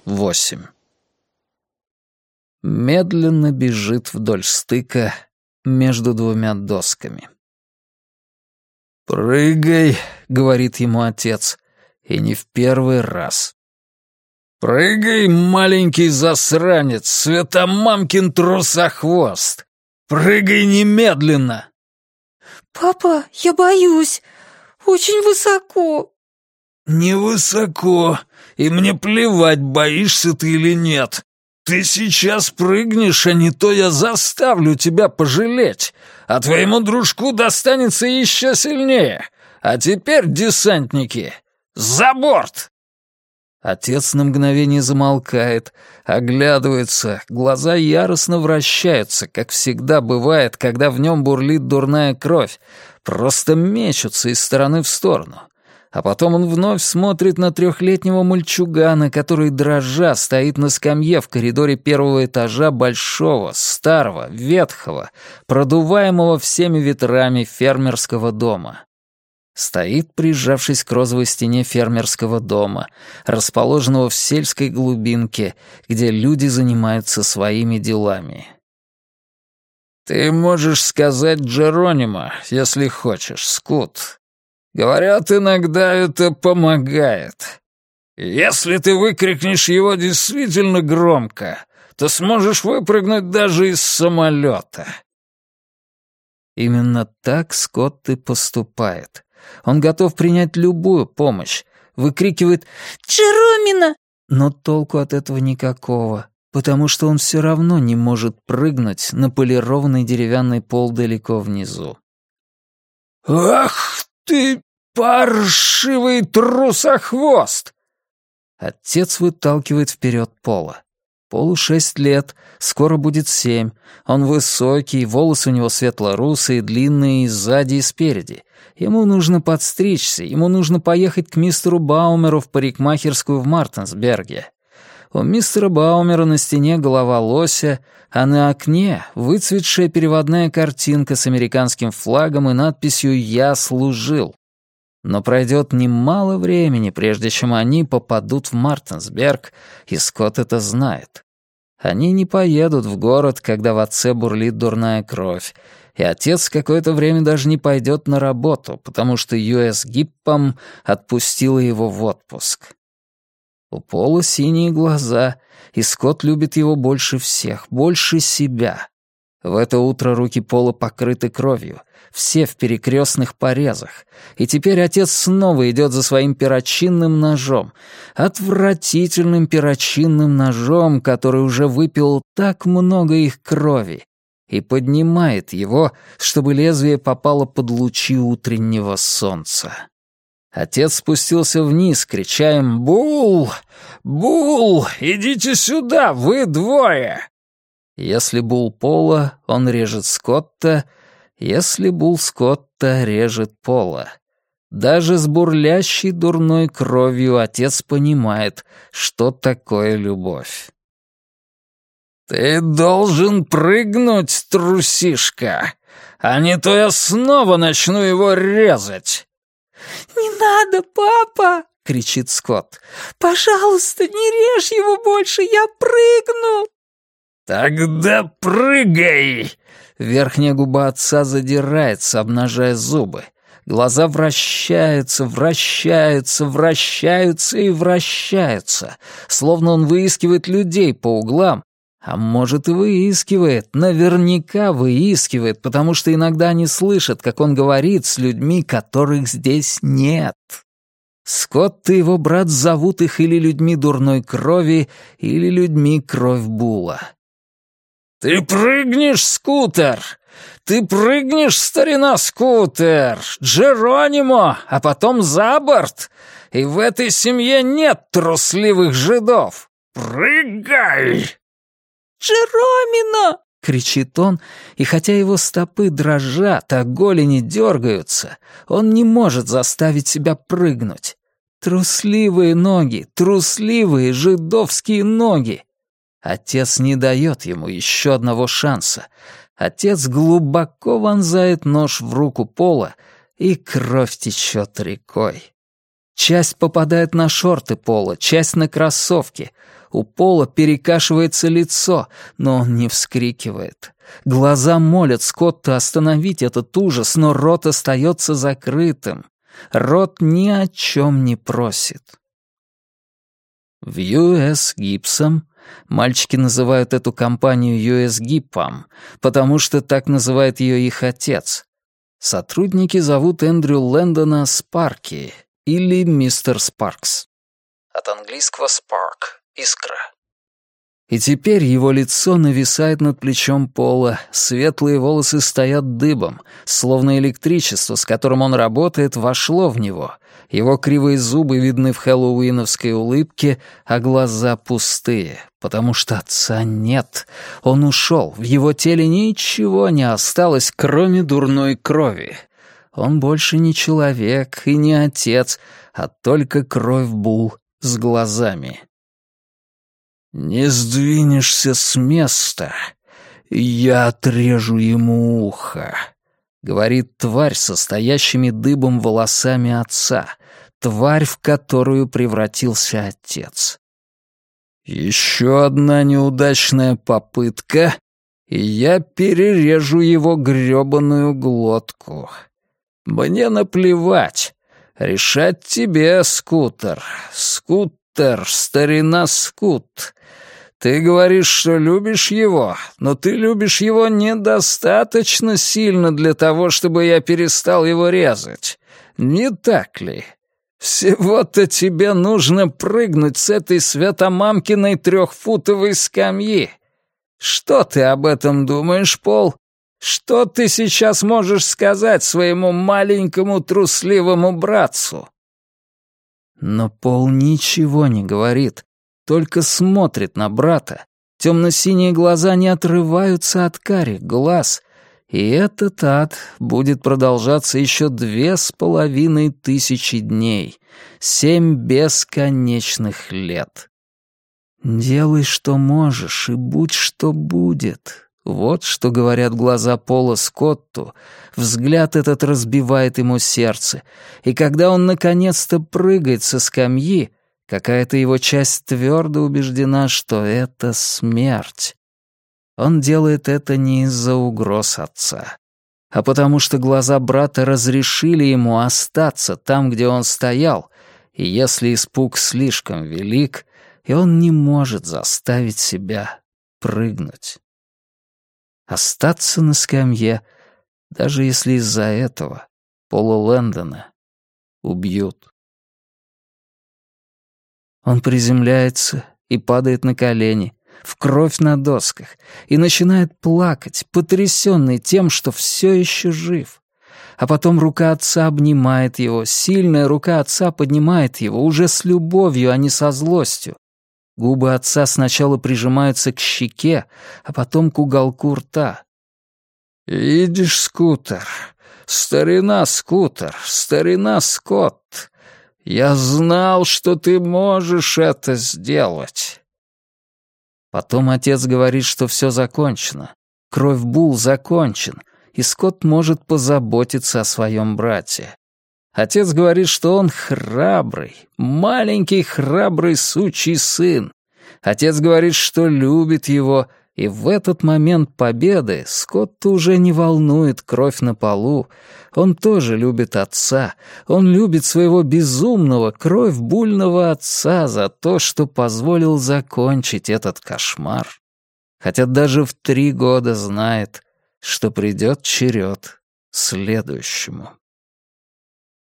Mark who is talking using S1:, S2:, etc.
S1: 8. Медленно бежит вдоль стыка между двумя досками. «Прыгай», — говорит ему отец, и не в первый раз. «Прыгай, маленький засранец, светомамкин трусохвост! Прыгай немедленно!»
S2: «Папа, я боюсь. Очень высоко».
S1: «Невысоко, и мне плевать, боишься ты или нет. Ты сейчас прыгнешь, а не то я заставлю тебя пожалеть, а твоему дружку достанется еще сильнее. А теперь, десантники, за борт!» Отец на мгновение замолкает, оглядывается, глаза яростно вращаются, как всегда бывает, когда в нем бурлит дурная кровь, просто мечутся из стороны в сторону. А потом он вновь смотрит на 3-летнего мальчугана, который, дрожа, стоит на скамье в коридоре первого этажа большого, старого, ветхого, продуваемого всеми ветрами фермерского дома. Стоит, прижавшись к розовой стене фермерского дома, расположенного в сельской глубинке, где люди занимаются своими делами. «Ты можешь сказать Джеронимо, если хочешь, Скут. Говорят, иногда это помогает. Если ты выкрикнешь его действительно громко, то сможешь выпрыгнуть даже из самолета». Именно так Скотт и поступает. Он готов принять любую помощь, выкрикивает
S2: «Джеромина!»,
S1: но толку от этого никакого, потому что он все равно не может прыгнуть на полированный деревянный пол далеко внизу. «Ах ты, паршивый трусохвост!» Отец выталкивает вперед Пола. Полу 6 лет, скоро будет 7. Он высокий, волосы у него светло-русые, длинные и сзади, и спереди. Ему нужно подстричься, ему нужно поехать к мистеру Баумеру в парикмахерскую в Мартенсберге. У мистера Баумера на стене голова лося, а на окне выцветшая переводная картинка с американским флагом и надписью «Я служил». Но пройдет немало времени, прежде чем они попадут в Мартенсберг, и Скотт это знает. Они не поедут в город, когда в отце бурлит дурная кровь, и отец какое-то время даже не пойдет на работу, потому что US Гиппом отпустила его в отпуск. У Пола синие глаза, и Скотт любит его больше всех, больше себя. В это утро руки Пола покрыты кровью, все в перекрестных порезах, и теперь отец снова идет за своим перочинным ножом, отвратительным перочинным ножом, который уже выпил так много их крови, и поднимает его, чтобы лезвие попало под лучи утреннего солнца. Отец спустился вниз, крича им «Бул! Бул! Идите сюда, вы двое!» Если Бул Пола, он режет Скотта, если Бул Скотта, режет Пола. Даже с бурлящей дурной кровью отец понимает, что такое любовь. «Ты должен прыгнуть, трусишка, а не то я снова начну его резать!»
S2: «Не надо, папа!» — кричит Скотт. «Пожалуйста, не режь его больше, я прыгну!»
S1: «Тогда прыгай!» Верхняя губа отца задирается, обнажая зубы. Глаза вращаются, вращаются, вращаются и вращаются, словно он выискивает людей по углам. А может, и выискивает, наверняка выискивает, потому что иногда они слышат, как он говорит с людьми, которых здесь нет. Скотт и его брат зовут их или людьми дурной крови, или людьми кровь Була. «Ты прыгнешь, Скутер! Ты прыгнешь, старина Скутер! Джеронимо, а потом за борт! И в этой семье нет трусливых жидов! Прыгай!»
S2: «Джеромина!» — кричит он, и хотя его стопы дрожат, а голени дергаются, он не может заставить себя прыгнуть. Трусливые ноги, трусливые жидовские ноги. Отец не дает ему еще одного шанса. Отец глубоко вонзает нож в руку Пола, и кровь течет рекой. Часть попадает на шорты Пола, часть на кроссовки. У Пола перекашивается лицо, но он не вскрикивает. Глаза молят Скотта остановить этот ужас, но рот остается закрытым. Рот ни о чем не просит. В US Gypsum мальчики называют эту компанию US Gypsum, потому что так называет ее их отец. Сотрудники зовут Эндрю Лэндона Спарки или мистер Спаркс. От английского spark — искра. И теперь его лицо нависает над плечом Пола, светлые волосы стоят дыбом, словно электричество, с которым он работает, вошло в него. Его кривые зубы видны в хэллоуиновской улыбке, а глаза пустые, потому что отца нет. Он ушел, в его теле ничего не осталось, кроме дурной крови. Он больше не человек и не отец, а только кровь Бул с глазами. «Не сдвинешься с места, я отрежу ему ухо», — говорит тварь со стоящими дыбом волосами отца, тварь, в которую превратился отец. «Еще одна неудачная попытка, и я перережу его грёбаную глотку. Мне наплевать. Решать тебе, Скутер. Скутер, старина Скут. Ты говоришь, что любишь его, но ты любишь его недостаточно сильно для того, чтобы я перестал его резать. Не так ли? Всего-то тебе нужно прыгнуть с этой святомамкиной 3-футовой скамьи. Что ты об этом думаешь, Пол? Что ты сейчас можешь сказать своему маленькому трусливому братцу?» Но Пол ничего не говорит, только смотрит на брата. Темно-синие глаза не отрываются от карих глаз, и этот ад будет продолжаться еще 2500 дней, 7 бесконечных лет. «Делай, что можешь, и будь, что будет». Вот что говорят глаза Пола Скотту, взгляд этот разбивает ему сердце, и когда он наконец-то прыгает со скамьи, какая-то его часть твердо убеждена, что это смерть. Он делает это не из-за угроз отца, а потому что глаза брата разрешили ему остаться там, где он стоял, и если испуг слишком велик, и он не может заставить себя прыгнуть. Остаться на скамье, даже если из-за этого Пола Лэндона убьют. Он приземляется и падает на колени, в кровь на досках, и начинает плакать, потрясенный тем, что все еще жив. А потом рука отца обнимает его, сильная рука отца поднимает его, уже с любовью, а не со злостью. Губы отца сначала прижимаются к щеке, а потом к уголку рта. «Видишь, Скутер, старина Скутер, старина Скотт, я знал, что ты можешь это сделать». Потом отец говорит, что все закончено, кровь Бул закончен, и Скотт может позаботиться о своем брате. Отец говорит, что он храбрый, маленький храбрый сучий сын. Отец говорит, что любит его, и в этот момент победы Скотта уже не волнует кровь на полу. Он тоже любит отца. Он любит своего безумного, кровь-бульного отца за то, что позволил закончить этот кошмар. Хотя даже в 3 года знает, что придет черед следующему.